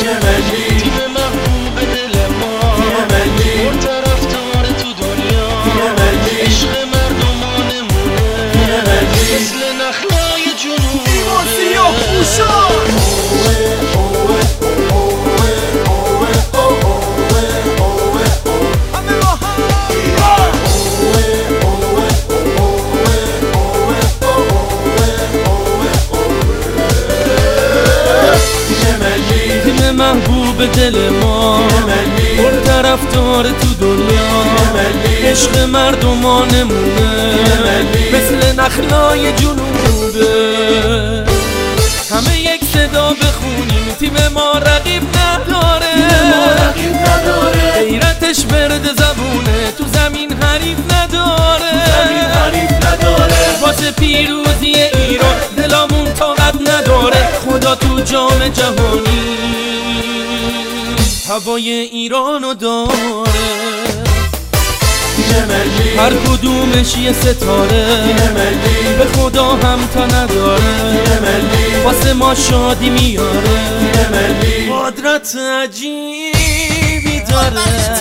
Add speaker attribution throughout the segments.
Speaker 1: ملی تیم محبوب دل ما ملی پر طرفدار تو دنیا ملی عشق مردمانمونه ملی مثل نخلای جنوب محبوب دل ما پر طرفدار تو دنیا عشق مردمانمونه مثل نخلای جنوبه همه یک صدا بخونیم تیم ما رقیب نداره غیرتش برد زبونه تو زمین حریف نداره واسه پیروزی ایران دلامون طاقت نداره خدا تو جام جهانی هوای ایرانو داره هر کدومش یه ستاره به خدا هم تا نداره واسه ما شادی میاره قدرت عجیبی داره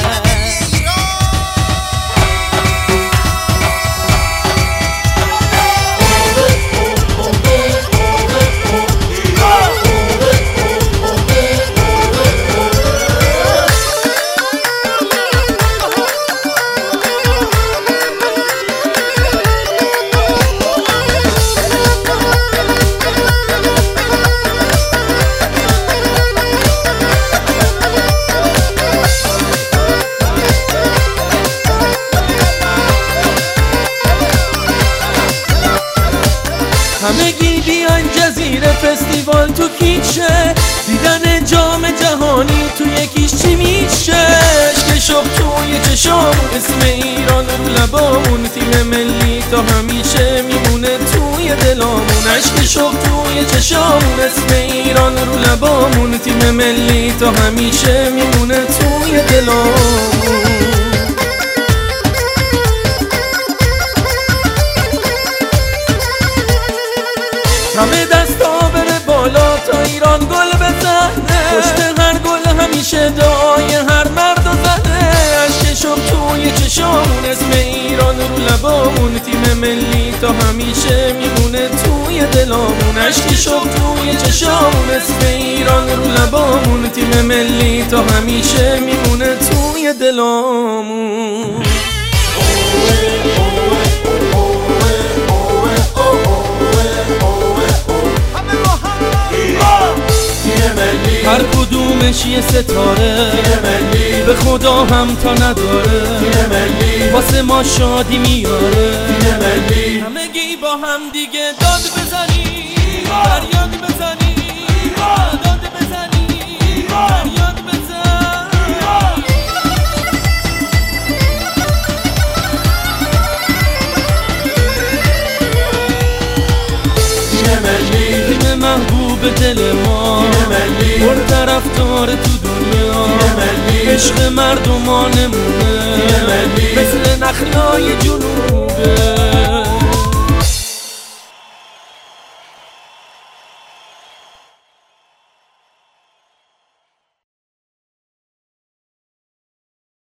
Speaker 1: همگی بیان جزیره فستیوال تو کیشه دیدن جام جهانی تو یکیش چی میشه عشق شوق توی چشامون اسم ایران رو لبامون تیم ملی تا همیشه میمونه توی دلامون عشق شوق توی چشامون اسم ایران رو لبامون تیم ملی تا همیشه میمونه توی دلامون همه دستا بره بالا تا ایران گل بزنه پشت هر گل همیشه دعای هر مرد و زنه عشق شوق توی چشامون اسم ایران رو لبامون تیم ملی تا همیشه میمونه توی دلامون عشق شوق توی چشامون اسم ایران رو لبامون تیم ملی تا همیشه میمونه توی دلامون هر کدومش یه ستاره به خدا هم تا نداره واسه ما شادی میاره همگی با هم دیگه داد بزنی فریاد بزنی داد بزنی فریاد بزن تیم محبوب دل ما پر طرفدار تو دنیا عشق مردمانمونه مثل نخلای جنوبه